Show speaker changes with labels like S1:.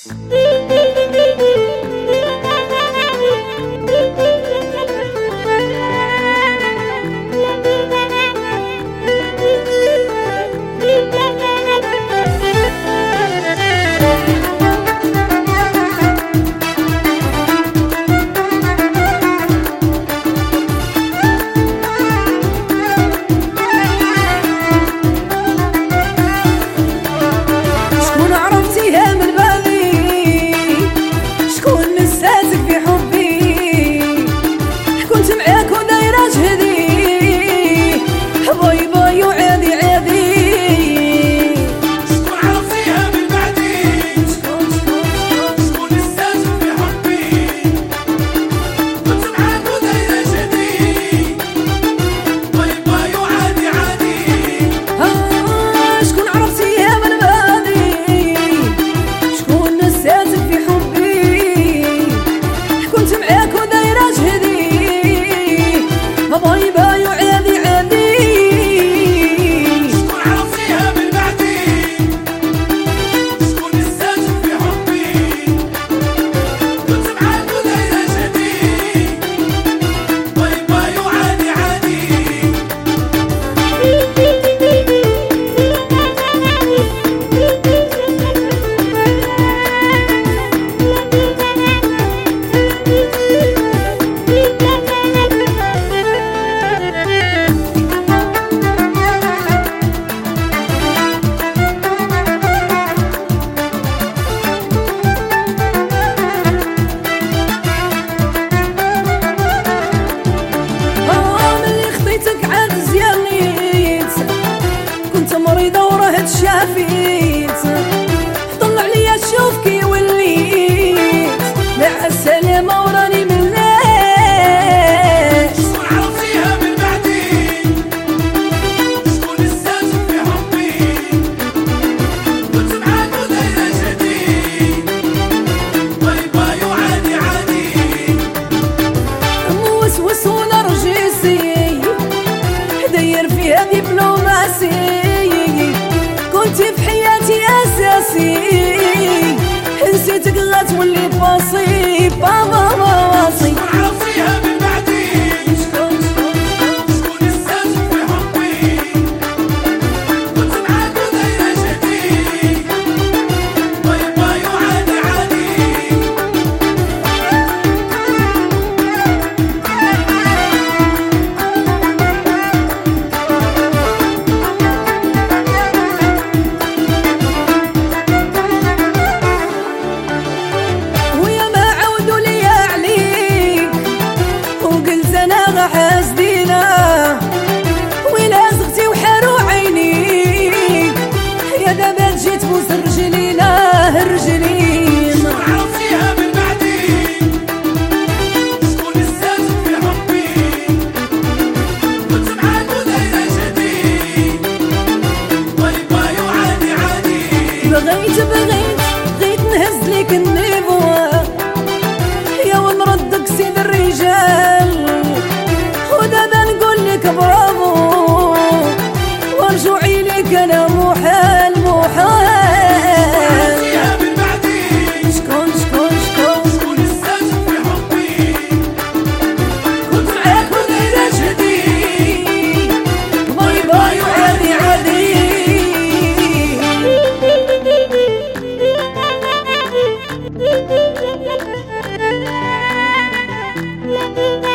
S1: شافيت طلع لي اشوفك وليت مع السلامة وراني مليت.
S2: شكون عرفتيها من بعدي؟ شكون الساس في حبي؟ كنت معاك ودايرة جديد باي باي وعادي عادي
S1: موسوس ونرجسي داير فيها دبلوماسي كنتي في حياتي اساسي نسيتك غتولي باصي بابا واصي.
S2: شكون عرفتيها من بعدي؟ شكون الساس في حبي؟ كنت معاك ودايرة جديد باي باي وعادي عادي
S1: حاسدينا ويلا زغتي وحارو عينيك يا دابا جيت بوس رجلينا رجلينا.
S2: شكون عرفتيها من بعدي؟ شكون الساس في حبي؟ كنت معاك ودايرة جديد باي باي وعادي عادي
S1: بغيت نهز ليك النيفو يا ونردك سيد الرجال ودابا نقول لك برافو ورجوعي لك انا محال محال.
S2: من بعدي
S1: شكون
S2: شكون الساس في حبي؟
S1: كنت معاك ودايرة جديد باي باي وعادي عادي